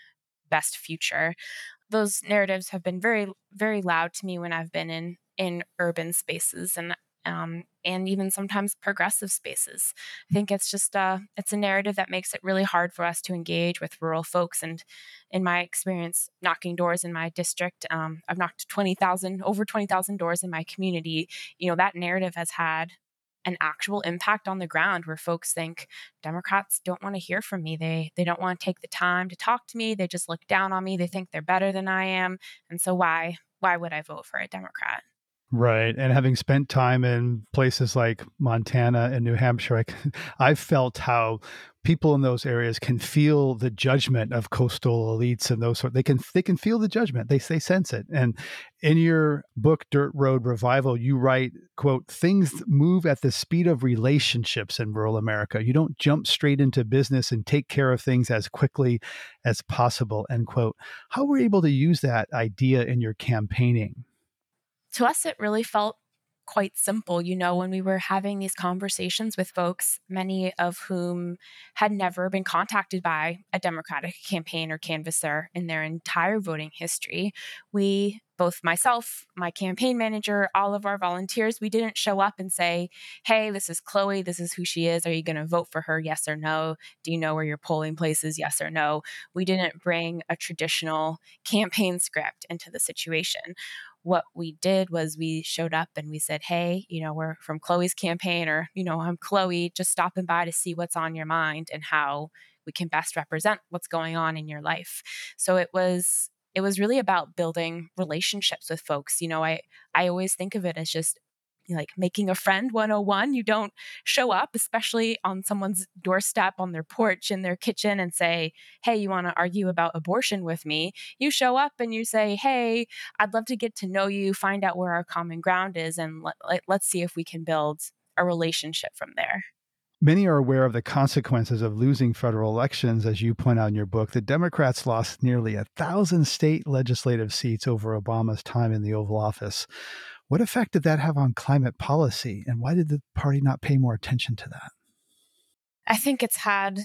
best future. Those narratives have been very, very loud to me when I've been in in urban spaces, and Um, and even sometimes progressive spaces. I think it's just uh, it's a narrative that makes it really hard for us to engage with rural folks. And in my experience, knocking doors in my district, um, I've knocked twenty thousand, over twenty thousand doors in my community. You know, that narrative has had an actual impact on the ground, where folks think Democrats don't want to hear from me. They they don't want to take the time to talk to me. They just look down on me. They think they're better than I am. And so why why would I vote for a Democrat? Right. And having spent time in places like Montana and New Hampshire, I, I've felt how people in those areas can feel the judgment of coastal elites and those sort. They can they can feel the judgment. They they sense it. And in your book, Dirt Road Revival, you write, quote, "Things move at the speed of relationships in rural America. You don't jump straight into business and take care of things as quickly as possible," end quote. How were you able to use that idea in your campaigning? To us, it really felt quite simple. You know, when we were having these conversations with folks, many of whom had never been contacted by a Democratic campaign or canvasser in their entire voting history, we, both myself, my campaign manager, all of our volunteers, we didn't show up and say, hey, this is Chloe, this is who she is. Are you going to vote for her? Yes or no? Do you know where your polling place is? Yes or no? We didn't bring a traditional campaign script into the situation. What we did was we showed up and we said, hey, you know, we're from Chloe's campaign, or, you know, I'm Chloe, just stopping by to see what's on your mind and how we can best represent what's going on in your life. So it was it was really about building relationships with folks. You know, I I always think of it as just like making a friend one oh one. You don't show up, especially on someone's doorstep, on their porch, in their kitchen, and say, hey, you want to argue about abortion with me? You show up and you say, hey, I'd love to get to know you, find out where our common ground is, and let, let, let's see if we can build a relationship from there. Many are aware of the consequences of losing federal elections. As you point out in your book, the Democrats lost nearly a thousand state legislative seats over Obama's time in the Oval Office. What effect did that have on climate policy, and why did the party not pay more attention to that? I think it's had,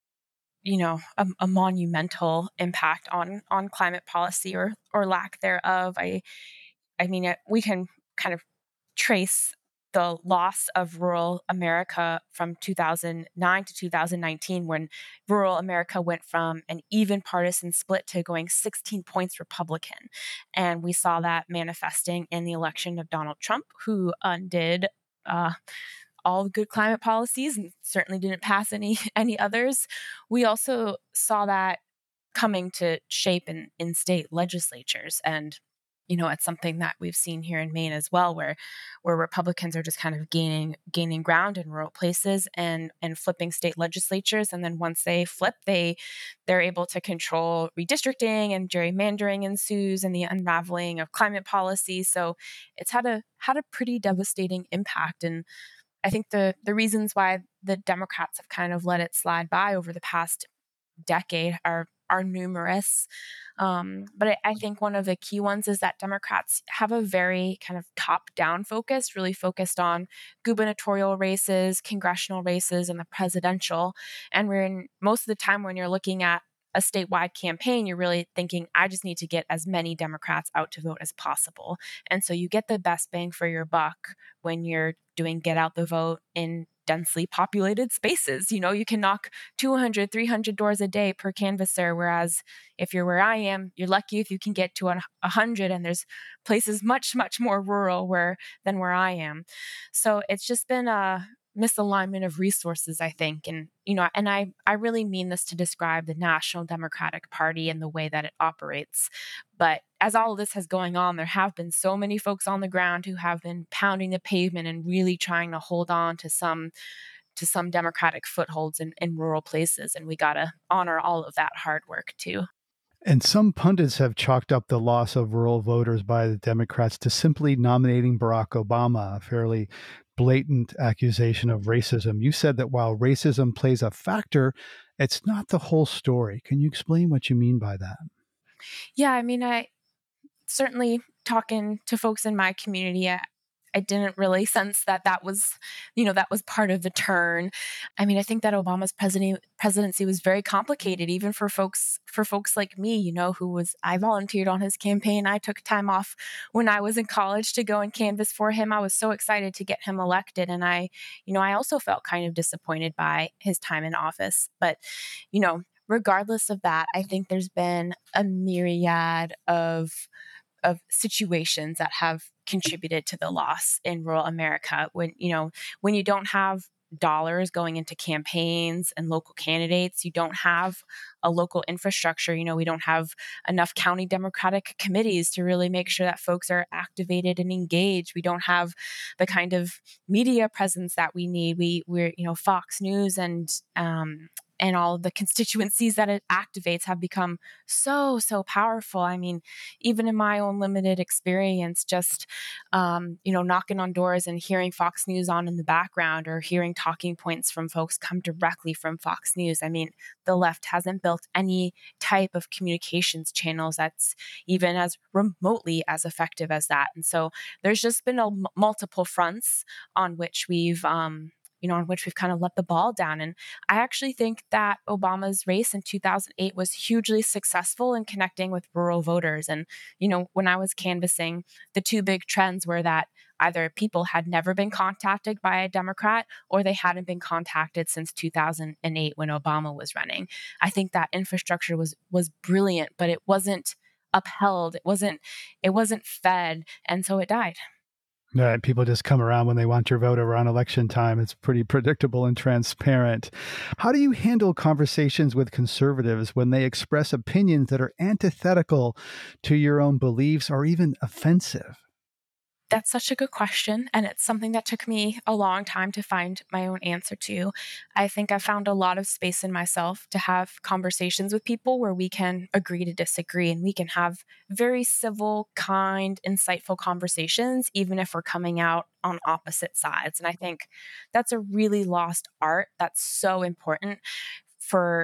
you know, a, a monumental impact on on climate policy or or lack thereof. I I mean, it, we can kind of trace the loss of rural America from two thousand nine to two thousand nineteen, when rural America went from an even partisan split to going sixteen points Republican. And we saw that manifesting in the election of Donald Trump, who undid uh, all good climate policies and certainly didn't pass any any others. We also saw that coming to shape in, in state legislatures. And, you know, it's something that we've seen here in Maine as well, where where Republicans are just kind of gaining gaining ground in rural places and and flipping state legislatures. And then once they flip, they they're able to control redistricting, and gerrymandering ensues, and the unraveling of climate policy. So it's had a had a pretty devastating impact. And I think the the reasons why the Democrats have kind of let it slide by over the past decade are are numerous. Um, but I, I think one of the key ones is that Democrats have a very kind of top-down focus, really focused on gubernatorial races, congressional races, and the presidential. And we're in most of the time when you're looking at a statewide campaign, you're really thinking, I just need to get as many Democrats out to vote as possible. And so you get the best bang for your buck when you're doing get out the vote in densely populated spaces. You know, you can knock two hundred, three hundred doors a day per canvasser. Whereas if you're where I am, you're lucky if you can get to one hundred, and there's places much, much more rural where than where I am. So it's just been a misalignment of resources, I think. And, you know, and I, I really mean this to describe the National Democratic Party and the way that it operates. But as all of this has going on, there have been so many folks on the ground who have been pounding the pavement and really trying to hold on to some to some Democratic footholds in, in rural places. And we got to honor all of that hard work too. And some pundits have chalked up the loss of rural voters by the Democrats to simply nominating Barack Obama, a fairly blatant accusation of racism. You said that while racism plays a factor, it's not the whole story. Can you explain what you mean by that? Yeah, I mean, I certainly talking to folks in my community, I, I didn't really sense that that was, you know, that was part of the turn. I mean, I think that Obama's president, presidency was very complicated, even for folks, for folks like me, you know, who was, I volunteered on his campaign. I took time off when I was in college to go and canvass for him. I was so excited to get him elected. And I, you know, I also felt kind of disappointed by his time in office. But, you know, regardless of that, I think there's been a myriad of of situations that have contributed to the loss in rural America. When, you know, when you don't have dollars going into campaigns and local candidates, you don't have a local infrastructure. You know, we don't have enough county Democratic committees to really make sure that folks are activated and engaged. We don't have the kind of media presence that we need. We, we're, you know, Fox News and, um, and all of the constituencies that it activates have become so, so powerful. I mean, even in my own limited experience, just, um, you know, knocking on doors and hearing Fox News on in the background, or hearing talking points from folks come directly from Fox News. I mean, the left hasn't built any type of communications channels that's even as remotely as effective as that. And so there's just been a m- multiple fronts on which we've, um, you know, on which we've kind of let the ball down. And I actually think that Obama's race in two thousand eight was hugely successful in connecting with rural voters. And, you know, when I was canvassing, the two big trends were that either people had never been contacted by a Democrat, or they hadn't been contacted since two thousand eight when Obama was running. I think that infrastructure was was brilliant, but it wasn't upheld. It wasn't it wasn't fed. And so it died. Uh, people just come around when they want your vote around election time. It's pretty predictable and transparent. How do you handle conversations with conservatives when they express opinions that are antithetical to your own beliefs or even offensive? That's such a good question. And it's something that took me a long time to find my own answer to. I think I found a lot of space in myself to have conversations with people where we can agree to disagree, and we can have very civil, kind, insightful conversations, even if we're coming out on opposite sides. And I think that's a really lost art that's so important for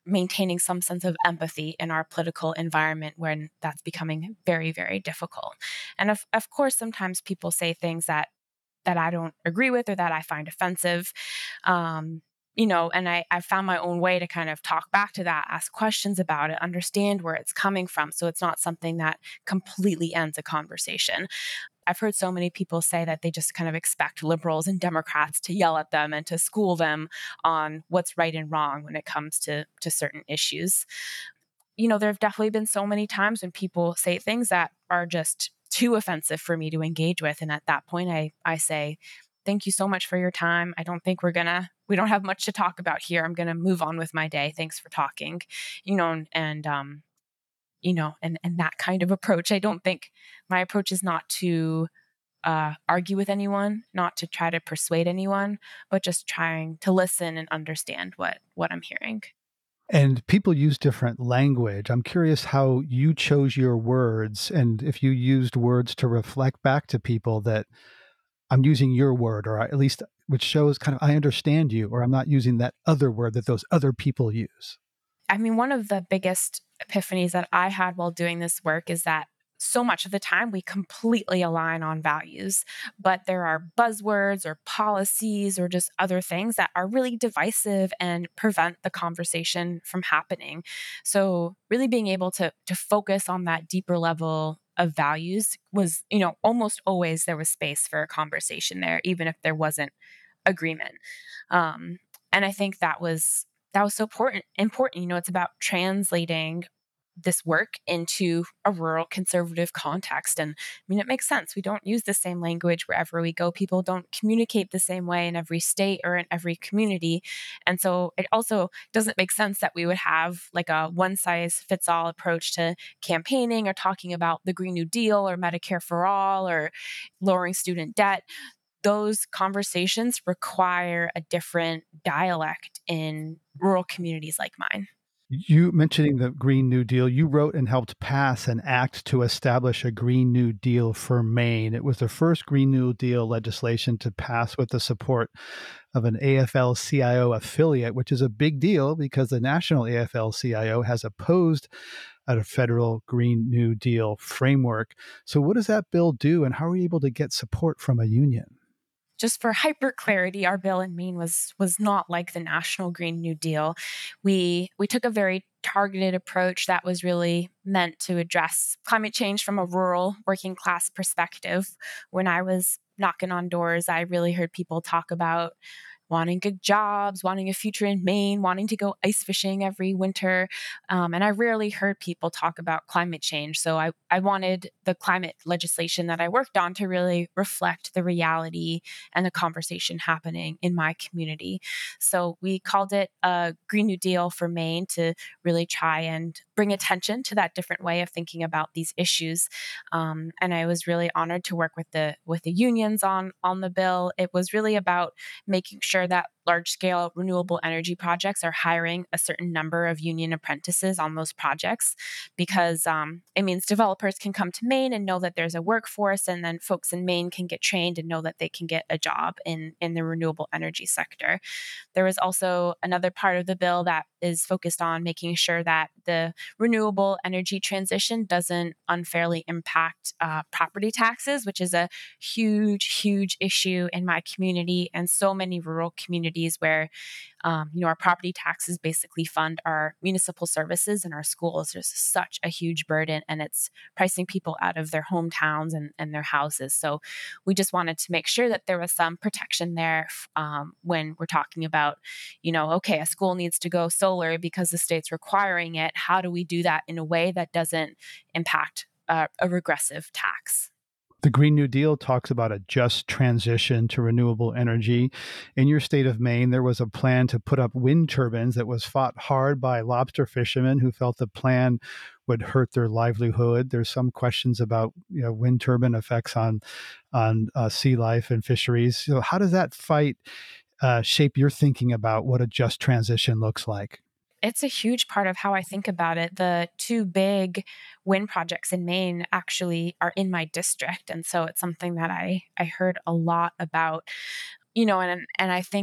maintaining some sense of empathy in our political environment when that's becoming very, very difficult. And of, of course, sometimes people say things that that I don't agree with or that I find offensive. Um, you know, and I, I found my own way to kind of talk back to that, ask questions about it, understand where it's coming from. So it's not something that completely ends a conversation. I've heard so many people say that they just kind of expect liberals and Democrats to yell at them and to school them on what's right and wrong when it comes to, to certain issues. You know, there have definitely been so many times when people say things that are just too offensive for me to engage with. And at that point, I, I say, thank you so much for your time. I don't think we're going to, we don't have much to talk about here. I'm going to move on with my day. Thanks for talking, you know, and, and um, you know, and, and that kind of approach. I don't think my approach is not to uh, argue with anyone, not to try to persuade anyone, but just trying to listen and understand what, what I'm hearing. And people use different language. I'm curious how you chose your words and if you used words to reflect back to people that I'm using your word, or at least which shows kind of I understand you, or I'm not using that other word that those other people use. I mean, one of the biggest epiphanies that I had while doing this work is that so much of the time we completely align on values, but there are buzzwords or policies or just other things that are really divisive and prevent the conversation from happening. So really being able to to focus on that deeper level of values was, you know, almost always there was space for a conversation there, even if there wasn't agreement. Um, and I think that was that was so important. Important, you know, it's about translating this work into a rural conservative context. And I mean, it makes sense. We don't use the same language wherever we go. People don't communicate the same way in every state or in every community. And so it also doesn't make sense that we would have like a one size fits all approach to campaigning or talking about the Green New Deal or Medicare for all or lowering student debt. Those conversations require a different dialect in rural communities like mine. You mentioning the Green New Deal, you wrote and helped pass an act to establish a Green New Deal for Maine. It was the first Green New Deal legislation to pass with the support of an A F L C I O affiliate, which is a big deal because the national A F L C I O has opposed a federal Green New Deal framework. So what does that bill do, and how are you able to get support from a union? Just for hyper clarity, our bill in Maine was was not like the National Green New Deal. We we took a very targeted approach that was really meant to address climate change from a rural working class perspective. When I was knocking on doors, I really heard people talk about wanting good jobs, wanting a future in Maine, wanting to go ice fishing every winter. Um, and I rarely heard people talk about climate change. So I, I wanted the climate legislation that I worked on to really reflect the reality and the conversation happening in my community. So we called it a Green New Deal for Maine to really try and bring attention to that different way of thinking about these issues. Um, and I was really honored to work with the with the unions on on the bill. It was really about making sure that large-scale renewable energy projects are hiring a certain number of union apprentices on those projects, because um, it means developers can come to Maine and know that there's a workforce, and then folks in Maine can get trained and know that they can get a job in, in the renewable energy sector. There was also another part of the bill that is focused on making sure that the renewable energy transition doesn't unfairly impact uh, property taxes, which is a huge, huge issue in my community and so many rural communities where, um, you know, our property taxes basically fund our municipal services and our schools. There's such a huge burden, and it's pricing people out of their hometowns and, and their houses. So we just wanted to make sure that there was some protection there um, when we're talking about, you know, okay, a school needs to go solar because the state's requiring it. How do we do that in a way that doesn't impact uh, a regressive tax? The Green New Deal talks about a just transition to renewable energy. In your state of Maine, there was a plan to put up wind turbines that was fought hard by lobster fishermen who felt the plan would hurt their livelihood. There's some questions about, you know, wind turbine effects on on uh, sea life and fisheries. So how does that fight uh, shape your thinking about what a just transition looks like? It's a huge part of how I think about it. The two big wind projects in Maine actually are in my district. And so it's something that I, I heard a lot about, you know, and, and I think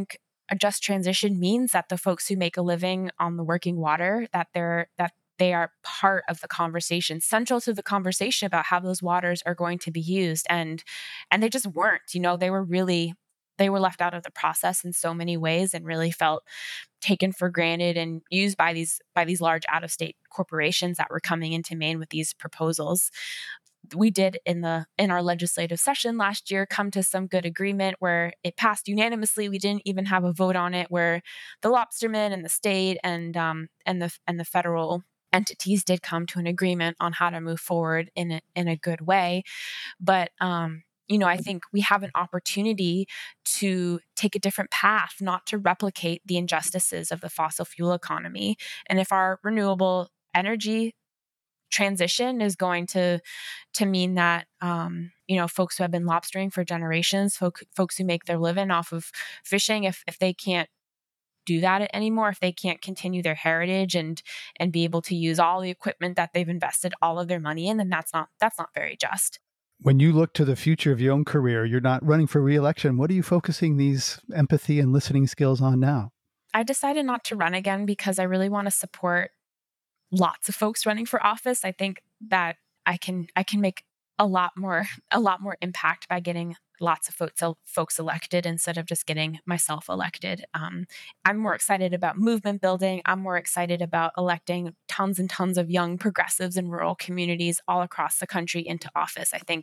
a just transition means that the folks who make a living on the working water, that they're that they are part of the conversation, central to the conversation about how those waters are going to be used. And and they just weren't, you know, they were really, they were left out of the process in so many ways and really felt taken for granted and used by these by these large out-of-state corporations that were coming into Maine with these proposals. We did in the in our legislative session last year come to some good agreement where it passed unanimously. We didn't even have a vote on it, where the lobstermen and the state and um and the and the federal entities did come to an agreement on how to move forward in a, in a good way. But um you know, I think we have an opportunity to take a different path, not to replicate the injustices of the fossil fuel economy. And if our renewable energy transition is going to to mean that um, you know, folks who have been lobstering for generations, folk, folks who make their living off of fishing, if if they can't do that anymore, if they can't continue their heritage and and be able to use all the equipment that they've invested all of their money in, then that's not that's not very just. When you look to the future of your own career, you're not running for re-election. What are you focusing these empathy and listening skills on now? I decided not to run again because I really want to support lots of folks running for office. I think that I can I can make a lot more a lot more impact by getting lots of folks folks elected instead of just getting myself elected. Um, I'm more excited about movement building. I'm more excited about electing tons and tons of young progressives in rural communities all across the country into office. I think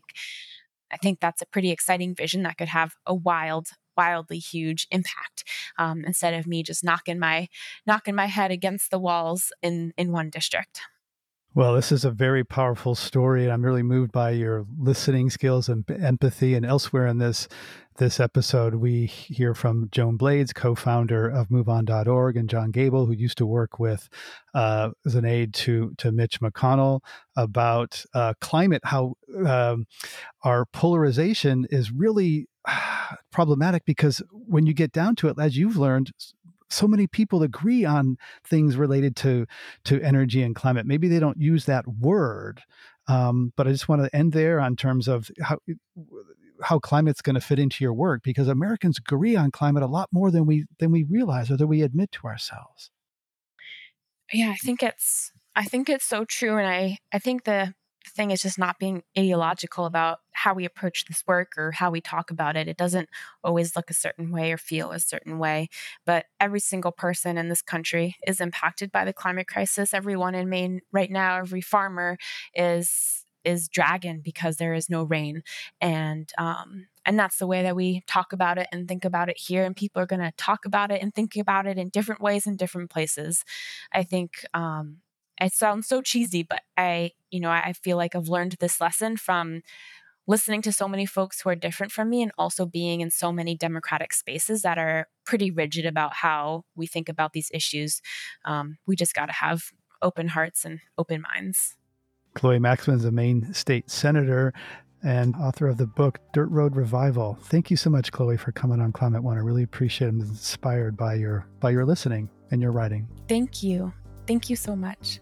I think that's a pretty exciting vision that could have a wild, wildly huge impact, um, instead of me just knocking my knocking my head against the walls in in one district. Well, this is a very powerful story, and I'm really moved by your listening skills and empathy. And elsewhere in this this episode, we hear from Joan Blades, co-founder of move on dot org, and John Gable, who used to work with uh, as an aide to to Mitch McConnell, about uh, climate, how um, our polarization is really problematic, because when you get down to it, as you've learned, so many people agree on things related to to energy and climate. Maybe they don't use that word, um, but I just want to end there on terms of how how climate's going to fit into your work, because Americans agree on climate a lot more than we than we realize or that we admit to ourselves. Yeah, I think it's I think it's so true, and I I think the thing is just not being ideological about how we approach this work or how we talk about it. It doesn't always look a certain way or feel a certain way, but every single person in this country is impacted by the climate crisis. Everyone in Maine right now, every farmer is is dragging because there is no rain. And um, and that's the way that we talk about it and think about it here. And people are going to talk about it and think about it in different ways in different places. I think um, it sounds so cheesy, but I, you know, I feel like I've learned this lesson from listening to so many folks who are different from me, and also being in so many democratic spaces that are pretty rigid about how we think about these issues. Um, we just got to have open hearts and open minds. Chloe Maxman is a Maine state senator and author of the book Dirt Road Revival. Thank you so much, Chloe, for coming on Climate One. I really appreciate it. I'm inspired by your by your listening and your writing. Thank you. Thank you so much.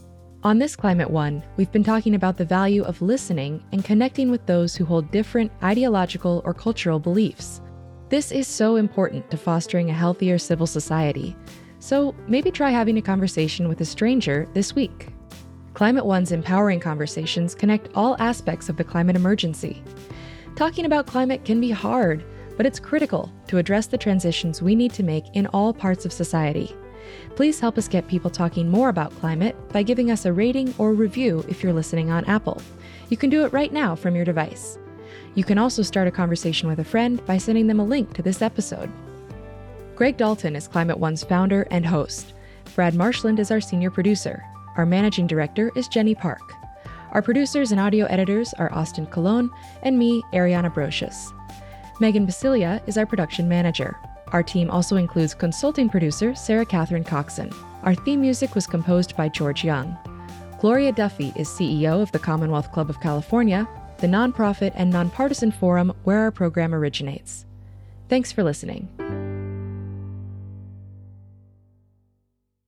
On this Climate One, we've been talking about the value of listening and connecting with those who hold different ideological or cultural beliefs. This is so important to fostering a healthier civil society. So maybe try having a conversation with a stranger this week. Climate One's empowering conversations connect all aspects of the climate emergency. Talking about climate can be hard, but it's critical to address the transitions we need to make in all parts of society. Please help us get people talking more about climate by giving us a rating or review if you're listening on Apple. You can do it right now from your device. You can also start a conversation with a friend by sending them a link to this episode. Greg Dalton is Climate One's founder and host. Brad Marshland is our senior producer. Our managing director is Jenny Park. Our producers and audio editors are Austin Colon and me, Ariana Brocious. Megan Basilia is our production manager. Our team also includes consulting producer Sarah Catherine Coxon. Our theme music was composed by George Young. Gloria Duffy is C E O of the Commonwealth Club of California, the nonprofit and nonpartisan forum where our program originates. Thanks for listening.